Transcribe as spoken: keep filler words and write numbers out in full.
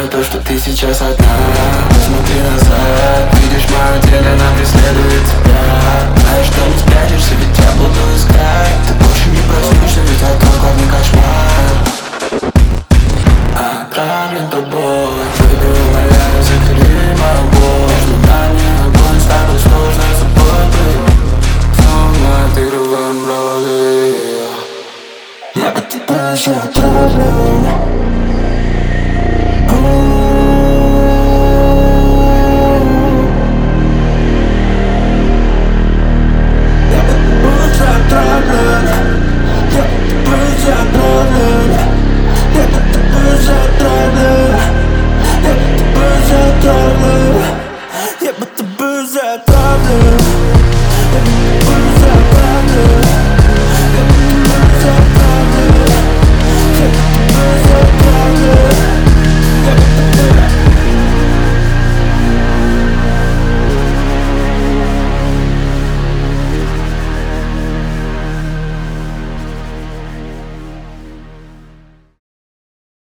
за то, что ты сейчас одна. Посмотри назад, видишь мою тень, она преследует тебя. Знаешь, что не спрячешься, ведь я буду искать. Ты больше не проснешься, ведь это главный кошмар. Отравлен тобой, выйду, умоляю, закрыли мою боль. Между нами огонь, с тобой сложно запутать. Снова отыгрываем роли. Я под тебя еще отравлю.